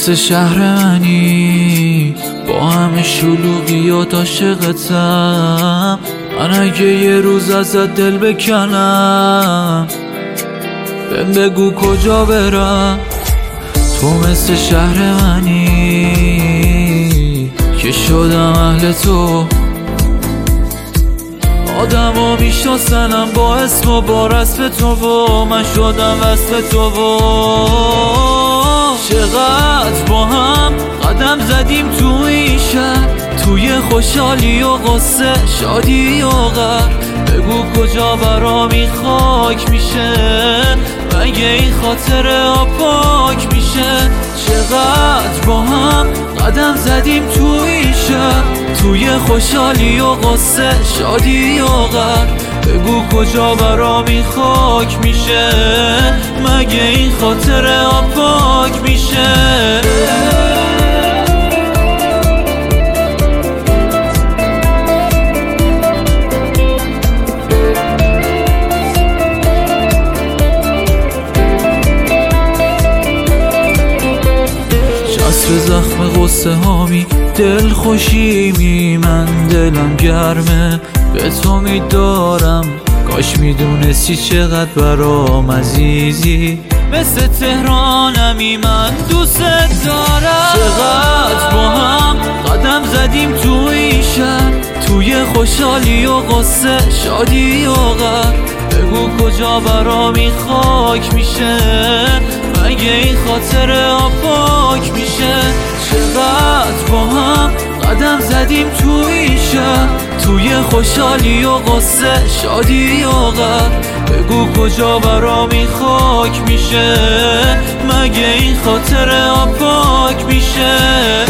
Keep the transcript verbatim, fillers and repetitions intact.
مثل شهر منی با همه شلوغیات عاشقتم. من اگه یه روز ازت دل بکنم بهم بگو کجا برم. تو مثل شهر منی که شدم اهل تو. آدم ها میشناسنم با اسم و با رسم تو و من شدم وصف تو و چقدر با هم قدم زدیم تو این شهر، توی خوشحالی و غصه، شادی و غر. بگو کجا برامی خاک میشه، مگه این خاطره ها پاک میشه. چقدر با هم قدم زدیم تو این شهر، توی خوشحالی و غصه، شادی و غر. بگو کجا برامی خاک میشه، مگه این خاطره ها پاک میشه. چسب زخم غصه هامی دل خوشیمی، من دلم گرمه به تو میدارم. کاش میدونستی چقدر برام عزیزی، مثل تهرانمی من دوست دارم. چقدر با هم قدم زدیم تو این شهر، توی خوشحالی و غصه، شادی و غر. بگو کجا برامی خاک میشه، مگه این خاطره ها پاک میشه. چقدر با هم قدم زدیم تو این شهر، توی خوشحالی و غصه، شادی و غر. بگو کجا برامی خاک میشه، مگه این خاطره ها پاک میشه.